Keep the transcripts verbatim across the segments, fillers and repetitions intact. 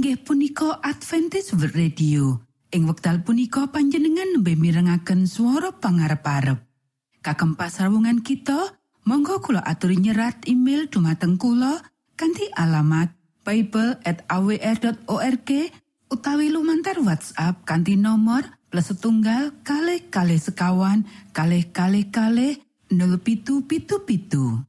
inggih punika Adventist World Radio. Ing wekdal punika panjenengan nembe mirengaken swara pangarep-arep. Kagem pasrawungan kita, monggo kula aturi nyerat email dumateng kula kanthi alamat bible at a w r dot org utawi lumantar WhatsApp kanthi nomor plus setunggal kalih kalih sekawan kalih kalih kalih nol pitu pitu pitu.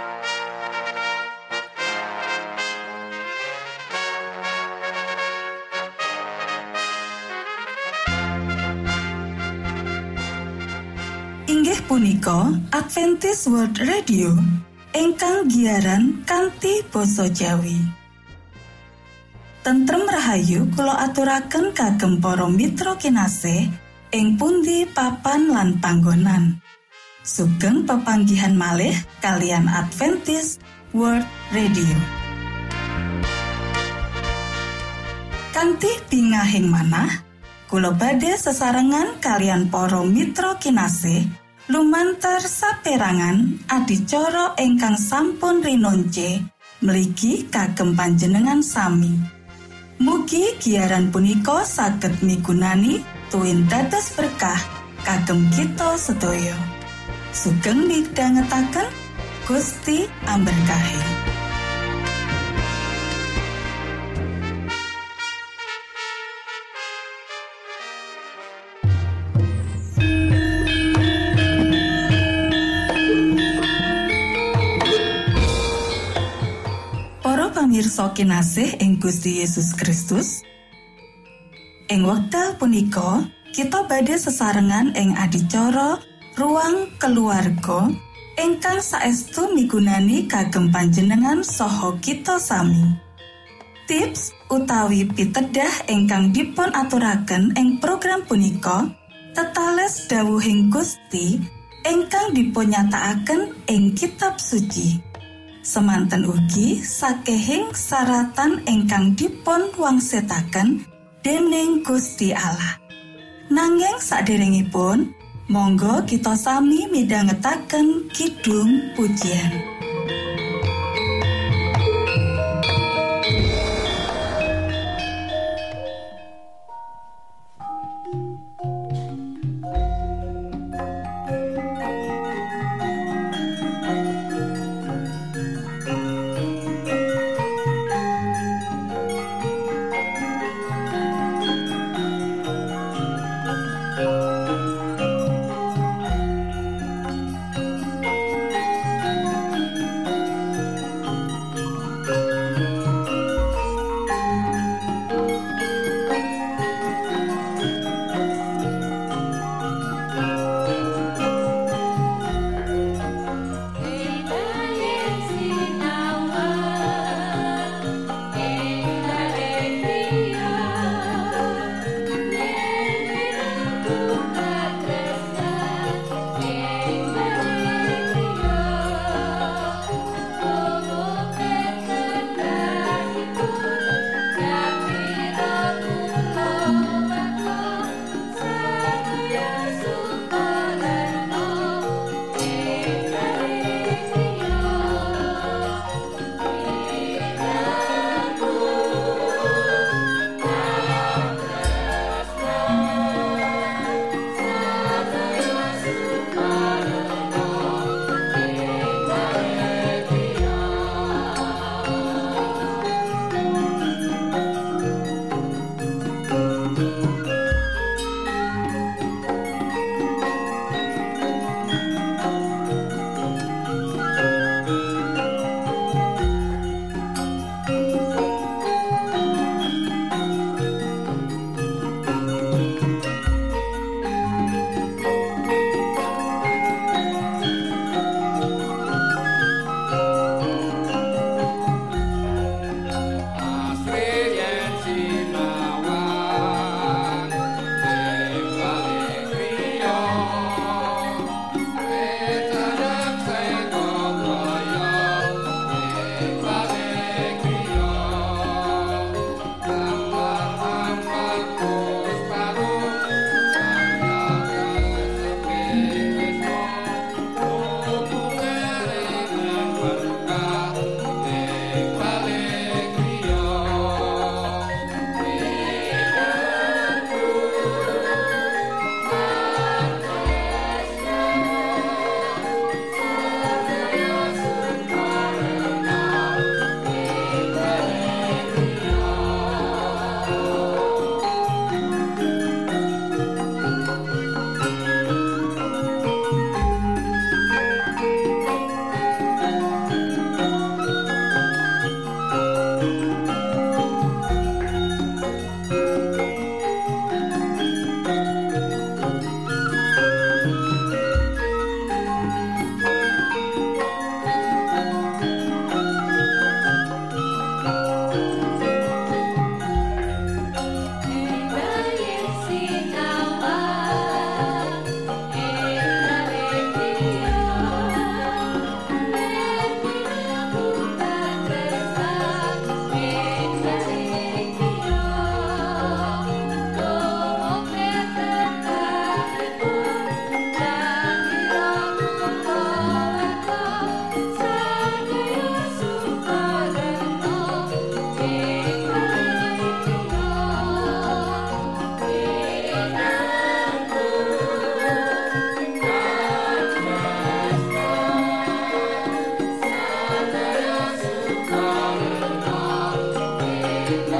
Inggih punika Adventist World Radio ingkang giaran kanthi basa Jawi. Tentrem rahayu kula aturaken kagem para mitra kinasih ing pundi papan lan panggonan. Sugeng pepanggihan malih kalian Adventist World Radio. Kanthi bingahing manah kula badhe sesarengan kalian para mitra kinasih lumantar saperangan adicara ingkang sampun rinonce mligi kagem panjenengan sami. Mugi giaran punika saged migunani tuwin dados berkah kagem kita sedaya. Sugeng midhangetaken Gusti amberkahi. Pamirsa kinasih ing Gusti Yesus Kristus, ing wekdal punika kita badhe sesarengan ing adicara ruang keluarga ingkang saestu migunani kagem panjenengan saha kita sami. Tips utawi pitedah ingkang dipun aturaken ing program punika tetales dawuhing Gusti ingkang dipunyatakaken ing kitab suci. Semanten ugi sakehing saratan ingkang dipun wangsetaken dening Gusti Allah. Nanging saderengipun, monggo kita sami midhangetaken kidung pujian.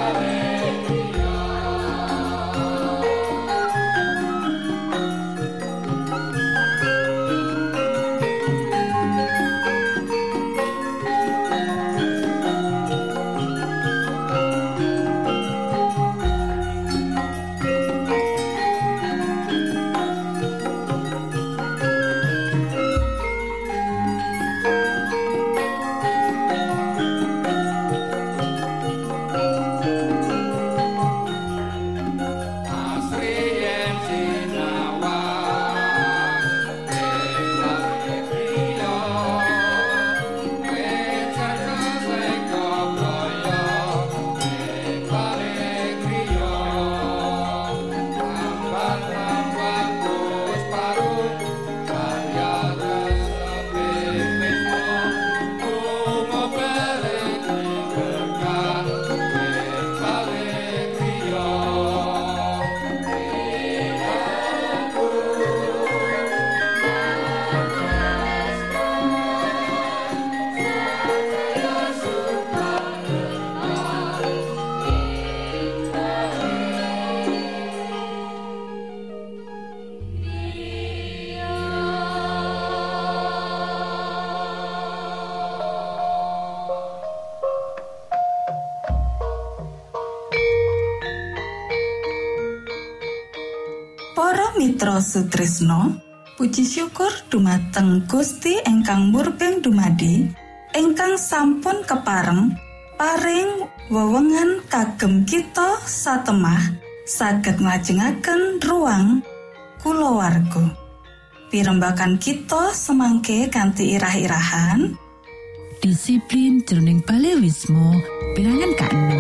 Mitra Sutrisno, puji syukur dumateng Gusti ingkang murbeng dumadi, ingkang sampun kepareng paring wewengan kagem kita satemah saged nglajengaken ruang kulawarga. Pirembagan kita semangke kanthi irah-irahan disiplin jroning balewismo bilangan kaenem.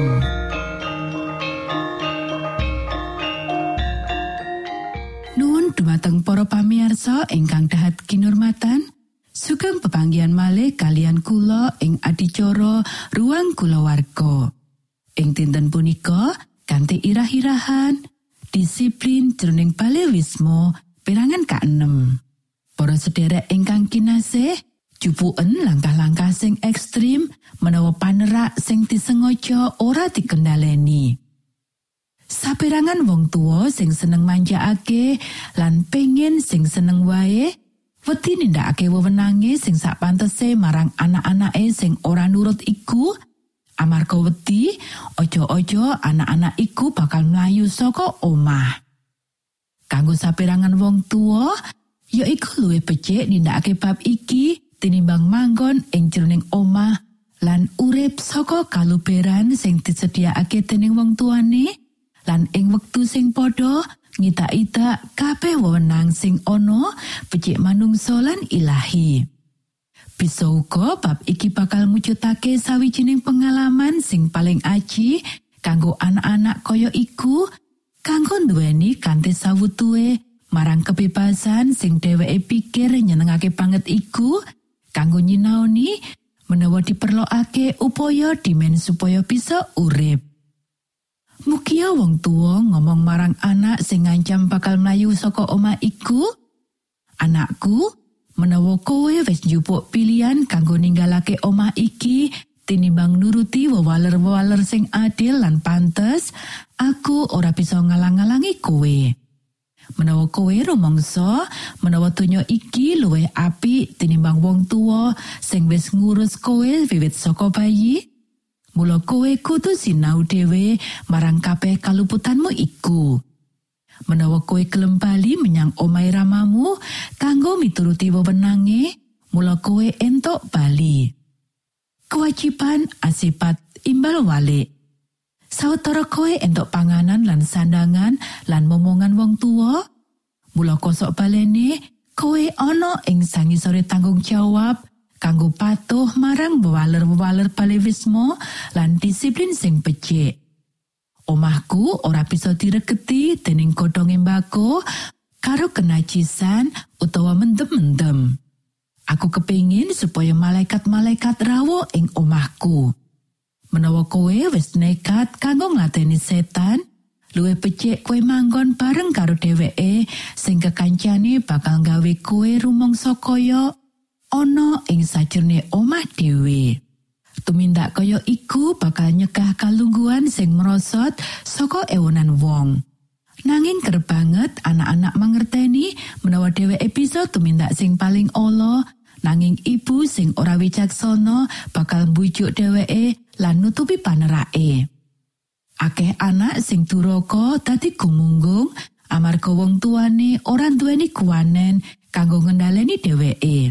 Nuwun dumateng para pamirsa ingkang dahat kinurmatan, sugeng pepanggihan malih kalian kula ing adicara ruang kulawarga. Ing dinten punika kanthi irah-irahan disiplin jroning balewismo bilangan kaenem. Para sederek ingkang kinasih, jupuken langkah-langkah sing ekstrim menawa panerak sing disengaja ora dikendhaleni. Saperangan wong tuwa sing seneng manjakake lan pengin sing seneng wae, wedi nindakake wewenange sing sapantese marang anak-anake sing ora nurut iku, amarga wedi aja-aja anak-anak iku bakal mlayu saka omah. Kanggo saperangan wong tuwa, ya iku luwih becik nindakake bab iki tinimbang manggon ing jroning omah lan urip saka kaluberan sing disediakake dening wong tuane. Lan ing wektu sing padha ngita-ita kabeh wewenang sing ana becik manungsa lan ilahi. Bisa uga bab iki bakal mujudake sawijining pengalaman sing paling aji kanggo anak-anak kaya iku, kanggo nduweni kanthi sawutuhe marang kebebasan sing dheweke pikir nyenengake banget iku, kanggo nyinaoni menawa diperlokake upaya dimen supaya bisa urip. Mugia wong tuwa ngomong marang anak sing ngancam bakal mlayu saka omah iku, "Anakku, menawa kowe wis njupuk pilihan kanggo ninggalake omah iki tinimbang nuruti wewaler-wewaler sing adil lan pantes, aku ora bisa ngalang-alangi kowe. Menawa kowe rumangsa menawa donya iki luwih apik tinimbang wong tuwa sing wis ngurus kowe wiwit saka bayi, mula kowe kudu sinau dhewe marang kabeh kaluputanmu iku. Menawa kowe gelem bali menyang omahe ramamu kanggo mituruti wewenange, mula kowe entuk bali. Kewajiban asipat imbal walik. Sawetara kowe entuk panganan lan sandangan lan momongan wong tuwa, mula kosok balene kowe ana ing sangisore tanggung jawab kanggo patuh marang wewaler-wewaler balewismo lan disiplin sing becik. Omahku ora bisa diregeti dening godhong embako karo kenajisan utawa mendem-mendem. Aku kepingin supaya malaikat-malaikat rawuh ing omahku. Menawa kowe wis nekat kanggo nglateni setan, luwih becik kowe manggon bareng karo dheweke sing kekancane bakal gawe kowe rumangsa kaya ana ing sajrone omah dhewe. Tumindak kaya iku bakal nyegah kalungguhan sing merosot saka ewonan wong. Nanging kerep banget anak-anak mangerteni menawa dheweke bisa tumindak sing paling ala, nanging ibu sing ora wicaksana bakal mbujuk dheweke lan nutupi panerake. Akeh anak sing duraka dadi gumunggung amarga wong tuane ora duweni kuwanen kanggo ngendhaleni dheweke.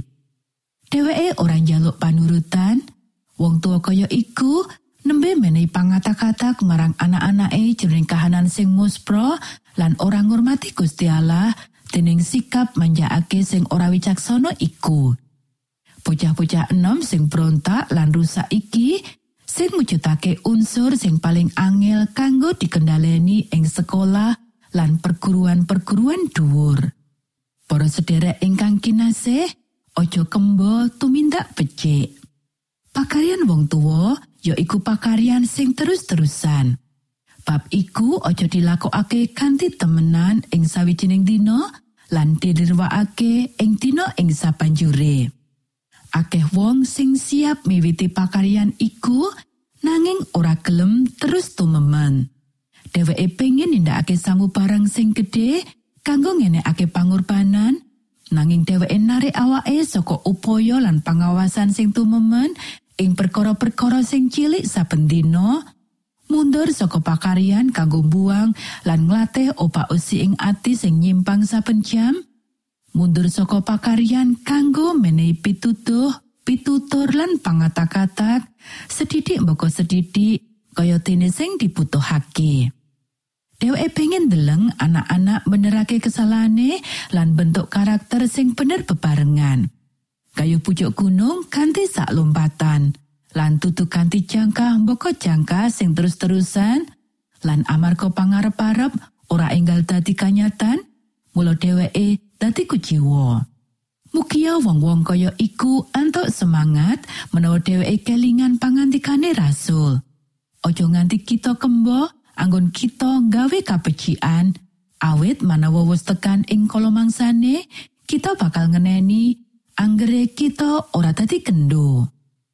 Dheweke ora njaluk panurutan. Wong tua kaya iku nembe menehi pangatak-atak marang anak-anake jroning kahanan sing muspra lan ora ngurmati Gusti Allah dening sikap manjakake sing ora wicaksana iku. Bocah-bocah enom sing brontak lan rusak iki sing mujudake unsur sing paling angel kanggo dikendhaleni ing sekolah lan perguruan-perguruan dhuwur. Para sedherek ingkang kinasih, aja kembo tumindak becik. Pakaryan wong tuwa yaiku pakaryan sing terus-terusan. Bab iku aja dilakokake kanthi temenan ing sawijining dina lan dirwakake ing dina ing sabanjure. Akeh wong sing siap miwiti pakaryan iku nanging ora gelem terus tumemen. Dheweke pengin nindakake samubarang sing gedhe kanggo ngenekake pangorbanan, nanging dheweke narik awake saka upaya lan pangawasan sing tumemen ing perkara-perkara sing cilik saben dina, mundur saka pakaryan kanggo buang lan nglatih opak-usi ing ati sing nyimpang saben jam, mundur saka pakaryan kanggo menehi pitutuh, pitutur lan pangatak-atak sedidik mboko sedidik kaya dene sing dibutuhake. Dheweke pengen deleng anak-anak benerake kesalahane lan bentuk karakter sing bener bebarengan. Kayu pucuk gunung kanthi sak lompatan, lan tutu kanthi jangka mboko jangka sing terus-terusan, lan amarga pangarep-arep ora enggal dadi kanyatan, mula dheweke dadi kuciwa. Mugia wong-wong kaya iku antuk semangat menawa dheweke kelingan pangandikane Rasul. Aja nganti kita kembo anggon kita gawe kabecikan, awit manawa wis tekan ing kala mangsane, kita bakal ngeneni anggere kita ora dadi kendo.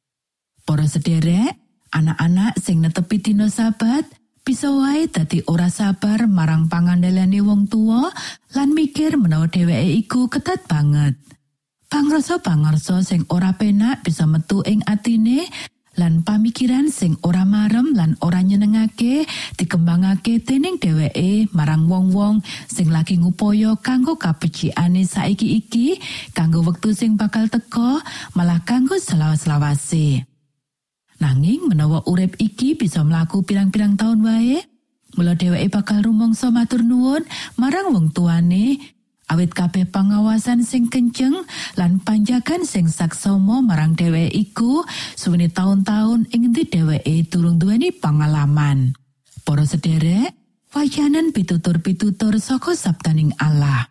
Para sederek, anak-anak sing netepi dina Sabat bisa wae dadi ora sabar marang pangandhelane wong tua lan mikir menawa dheweke iku ketat banget. Pangrasa-pangarsa sing ora penak bisa metu ing atine lan pamikiran sing ora marem lan ora nyenengake dikembangake dening dheweke marang wong-wong sing lagi ngupaya kanggo kabecikane saiki iki, kanggo wektu sing bakal teka, malah kanggo selawas-lawase. Nanging menawa urip iki bisa mlaku pirang-pirang taun wae, mula dheweke bakal rumangsa matur nuwun marang wong tuane, awit kabeh pangawasan sing kenceng lan panjagan sing saksama marang dheweke iku suwene taun-taun ing endi dheweke durung duweni pengalaman. Para sederek, wajanan pitutur-pitutur saka sabdaning Allah.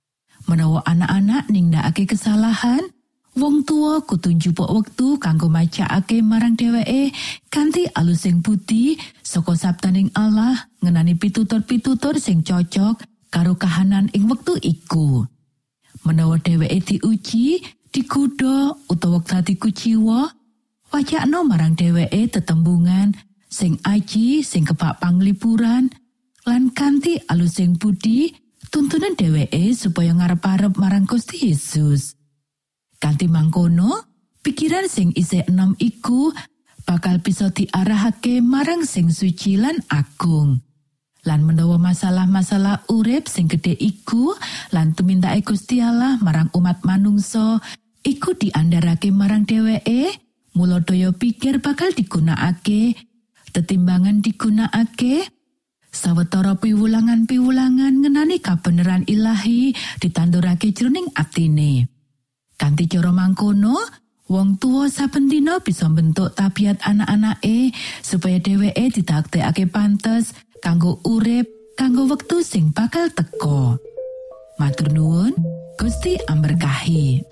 Menawa anak-anak nindakake kesalahan, wong tua kudu njupuk wektu kanggo macakake marang dheweke kanthi alus sing budi saka sabdaning Allah ngenani pitutur-pitutur sing cocok karo kahanan ing wektu iku. Menawa dheweke diuji, dikuda utawa dadi kuciwa, wajakno marang dheweke tetembungan sing aji sing kebak panglipuran lan kanthi alus sing budi tuntunan dheweke supaya ngarep-arep marang Gusti Yesus. Kanthi mangkono, pikiran sing isih enom iku bakal bisa diarahake marang sing suci lan agung. Lan menawa masalah-masalah urip sing gedhe iku lan tumindake Gusti Allah marang umat manungsa iku diandharake marang dheweke, mula daya pikir bakal digunakake, tetimbangan digunakake, sawetara piwulangan-piwulangan ngenani kabeneran ilahi ditandurake jroning atine. Kanthi cara mangkono, wong tuwa saben dina bisa mbentuk tabiat anak-anake supaya dheweke didaktekake pantes kanggo urip kanggo wektu sing bakal teka. Matur nuwun, Gusti amberkahi.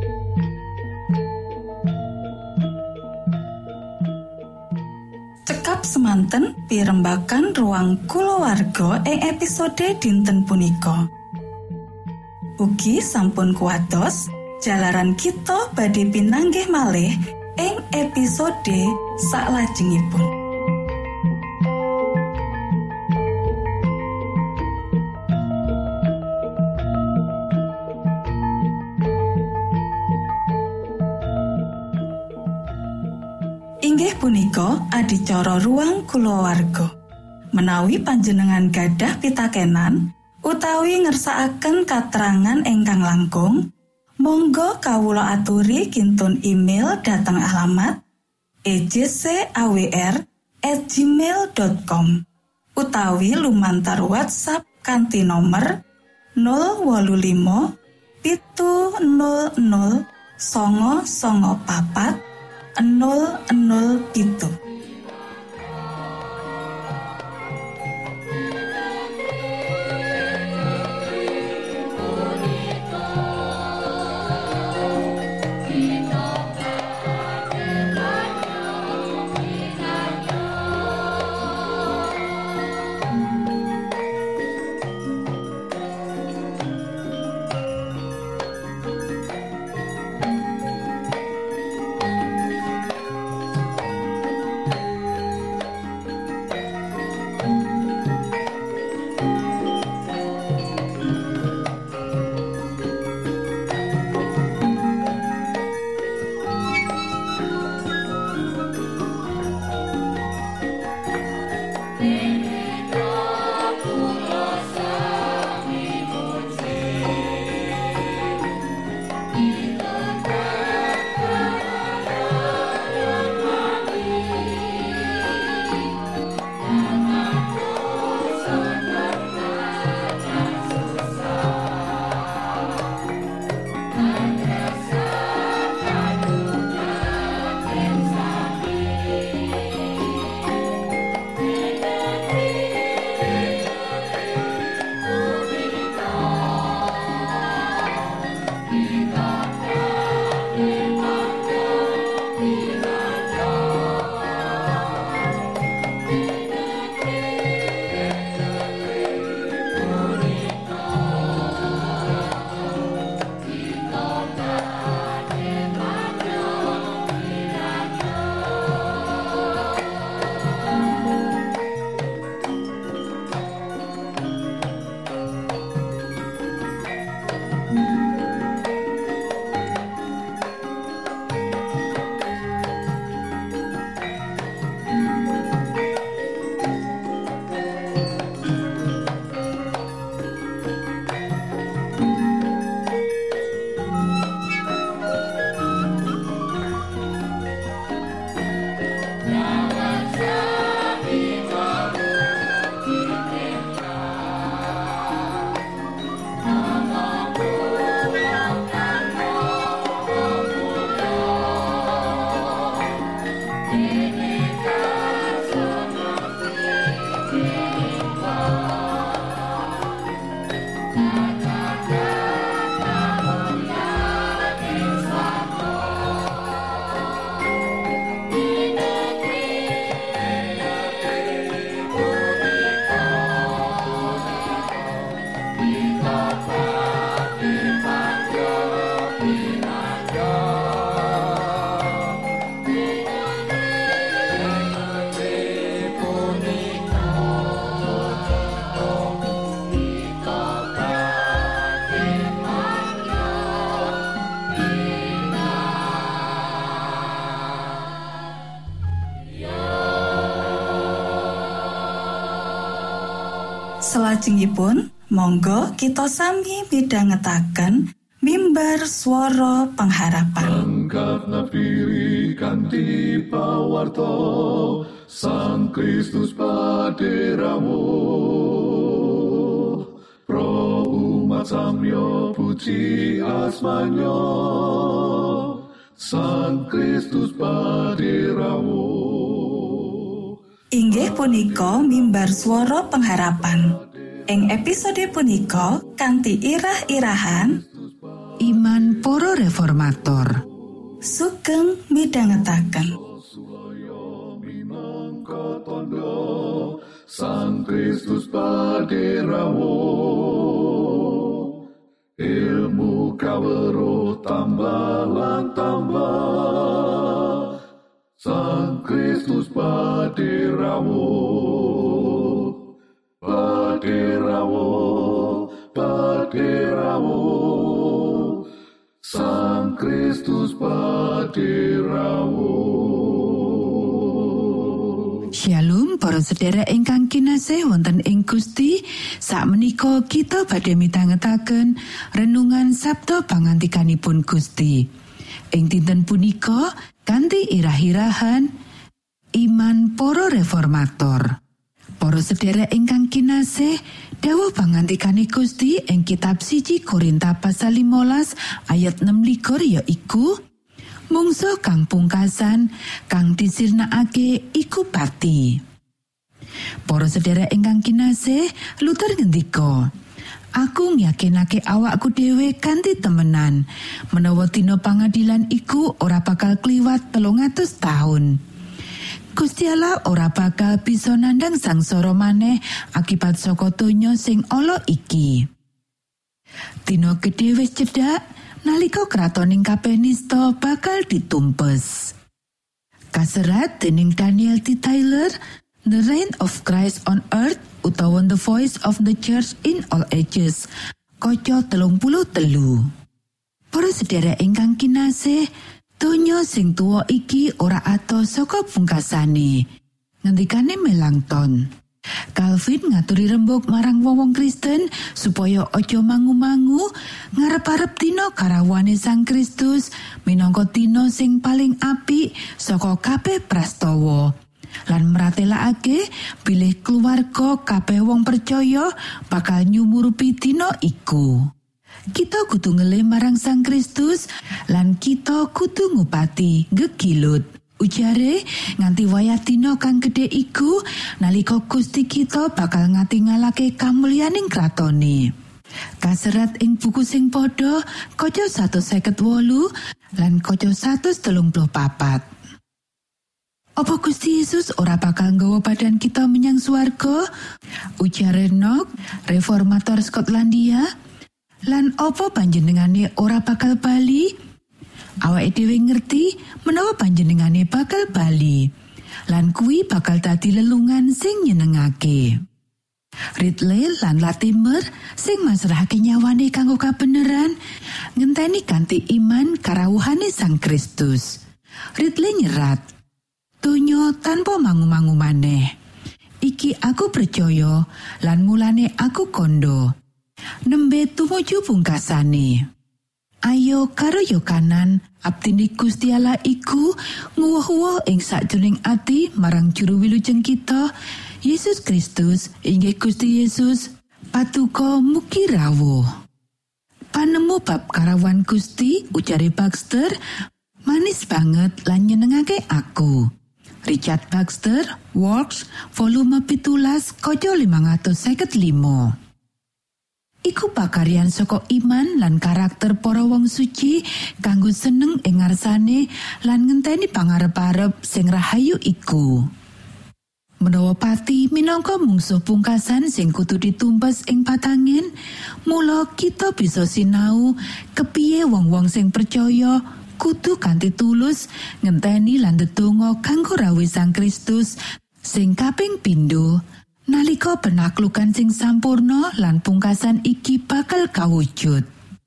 Cekap semanten pirembagan ruang kulawarga ing episode dinten punika. Ugi sampun kuatos jalaran kita badhe pinanggih malih ing episode saklajengipun. Inggih punika adicara ruang kulawarga. Menawi panjenengan gadah pitakenan utawi ngersakaken katrangan ingkang langkung, monggo kawula aturi kintun email dhateng alamat e j c a w r at gmail dot com utawi lumantar WhatsApp kanthi nomor nol wolu limo pitu nol nol songo songo papat nol nol pitu. Salajengipun, monggo kita sami midhangetaken mimbar swara pengharapan. Angkat nafiri kanthi pawarta Sang Kristus paderamu. Pro umat samyo puji asmanyo Sang Kristus paderamu. Inggih punika mimbar swara pengharapan. Ing episode punika kanthi irah-irahan Iman para reformator. Sugeng midhangetaken. Sang Kristus paderamu. Ilmu kawruh tambah lan tambah Sang Kristus paderawo, paderawo, paderawo. Sang Kristus paderawo. Shalom para sedherek ingkang kinasih wonten ing Gusti, sakmenika kita badhe mitangetaken renungan Sabda pangantikanipun Gusti. Ing dinten punika kanthi irah-irahan iman para reformator. Para sedherek ingkang kinasih, dawuh pangantikane Gusti ing kitab siji Korintus pasal limolas ayat enam likur yaiku mungsuh kang pungkasan kang disirnakake iku pati. Para sedherek ingkang kinasih, Luther ngendika, aku ngyakinake awakku dhewe kanthi temenan menawa dina pangadilan iku ora bakal kliwat telung atus taun. Gusti Allah ora bakal bisa nandhang sangsara maneh akibat saka donya sing ala iki. Dina gedhe wis cedhak nalika kratoning kabeh nista bakal ditumpes. Kaserat dening Daniel T. Taylor, The Reign of Christ on Earth utawa The Voice of the Church in All Ages, kaca telung puluh telu. Para sedherek ingkang kinasih, donya sing tuwa iki ora atos saka pungkasane. Ngendikane Melanchthon. Calvin ngaturi rembug marang wong-wong Kristen supaya aja mangu-mangu ngarep-arep dina karawane Sang Kristus minangka dina sing paling apik saka kabeh prastawa. Lan mratelakake bilih keluarga kabeh wong percaya bakal nyumurupi dina iku. Kita kudu ngelih marang Sang Kristus lan kita kudu ngupati gegilut. Ujare nganti wayah dina kang gedhe iku nalika Gusti kita bakal ngatingalake kamulyaning kratone. Kaserat ing buku sing padha kaca seratus seket wolu lan kaca seratus telung puluh papat. Apa Gusti Yesus ora bakal nggawa badan kita menyang swarga? Ujare Knox, reformator Skotlandia. Lan apa panjenengane ora bakal bali? Awake dhewe ngerti menawa panjenengane bakal bali. Lan kuwi bakal dadi lelungan sing nyenengake. Ridley lan Latimer sing masrahake nyawane kanggo kabeneran ngenteni kanthi iman karawuhane Sang Kristus. Ridley nyerat, "Donya tanpa mangu-mangu maneh. Iki aku percaya lan mulane aku kondo. Nembe tumuju pungkasane. Ayo karo yo kanan, abdine Gusti Allah iku nguwuh-uwuh ing sakjroning ati marang juru wilujeng kita, Yesus Kristus, inggih Gusti Yesus, patuko mugi rawuh." Panemu bab karawan Gusti, ujare Baxter, manis banget lan nyenengake aku. Richard Baxter, Works, volume pitulas, kaca limang atus seket limo. Iku pakaryan saka iman lan karakter para wong suci kanggo seneng ing ngarsane lan ngenteni pangarep-arep sing rahayu iku. Menawa pati minangka mungsuh pungkasan sing kudu ditumpes ing patangin, mula kita bisa sinau kepiye wong-wong sing percaya kudu kanthi tulus ngenteni lan ndedonga kanggo rawuh Sang Kristus sing kaping pindho. Nalika penaklukan sing sampurna lan pungkasan iki bakal kawujud.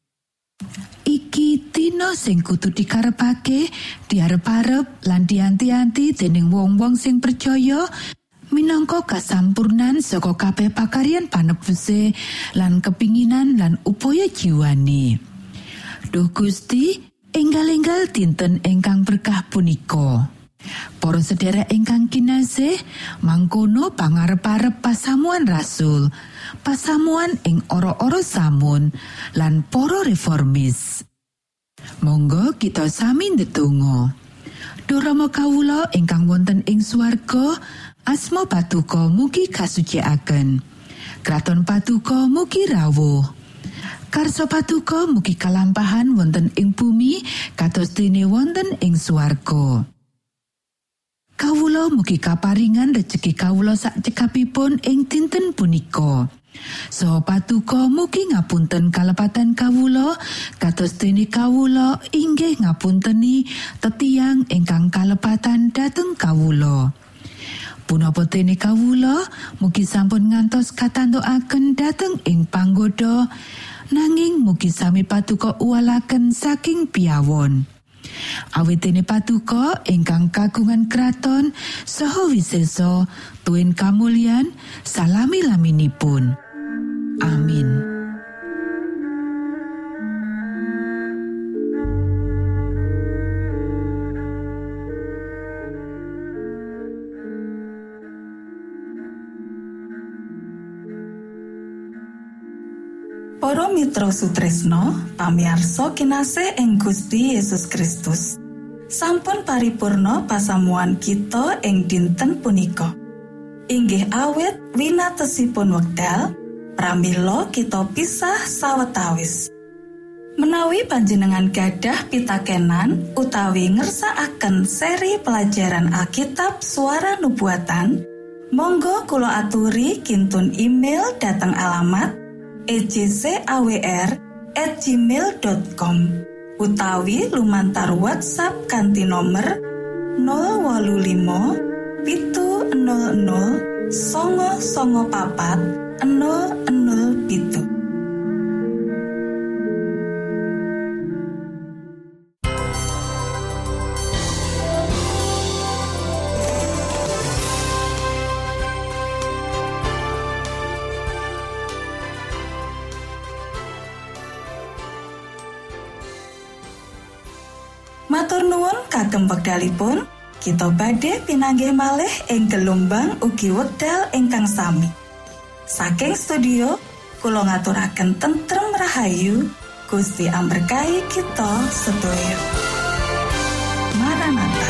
Iki dina sing kudu dikarepake, diarep-arep lan dianti-anti dening wong-wong sing percaya minangka kasampurnan saka kabeh pakaryan panebuse lan kepinginan lan upaya jiwane. Duh Gusti, enggal-enggal dinten ingkang berkah punika. Para sedherek ingkang kinasih, mangkono pangarep-arep pasamuan rasul, pasamuan ing ora-ora samun, lan para reformis. Monggo kita sami ndedonga. Duh Rama kawula ingkang wonten ing swarga, asma Patuko mugi kasucikaken. Kraton Patuko mugi rawuh. Karso Patuko mugi kalampahan wonten ing bumi kados dene wonten ing swarga. Kawula mugi kaparingan rejeki kawula sak cekapipun ing dinten punika. So patuko mugi ngapunten kalepatan kawula kados dene kawula inggih ngapunteni tetiang ingkang kalepatan dhateng kawula. Punapa dene kawula mugi sampun ngantos katantukaken dhateng ing panggoda nanging mugi sami patuko uwalaken saking piyawon. Awit dene patuko ingkang kagungan kraton saha wisesa tuwin kamulyan salami-laminipun. Amin. Para mitra sutresna, pamirsa kinasih ing Gusti Yesus Kristus. Sampun paripurna pasamuan kita ing dinten punika. Inggih awit winatesipun wekdal pramila kita pisah sawetawis. Menawi panjenengan gadah pitakenan utawi ngersakaken seri pelajaran Alkitab Suara Nubuatan, monggo kula aturi kintun email dhateng alamat e j c a w r at gmail dot com utawi lumantar WhatsApp kanthi nomer nol wolu limo pitu nol nol songo songo papat nol nol pitu. Matur nuwun kagem wekdalipun kita badhe pinanggih malih ing gelombang ugi wekdal ingkang sami. Saking studio kula ngaturaken tentrem rahayu Gusti amberkahi kita sedaya. Maranatha.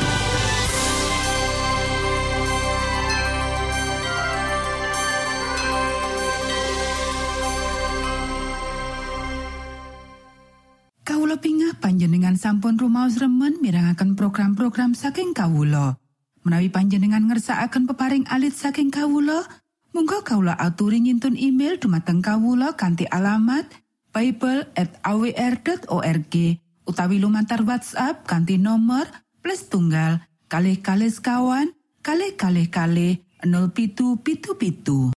Kawula pingah panjenengan sampun rumaos remen mirengaken program-program saking kawula. Menawi panjenengan ngersakaken peparing alit saking kawula, monggo kawula aturi ngintun email dumateng kawula kanthi alamat bible at a w r dot org utawi lumantar WhatsApp kanthi nomor plus tunggal kalih kalih sekawan kalih kalih kalih nol pitu pitu pitu.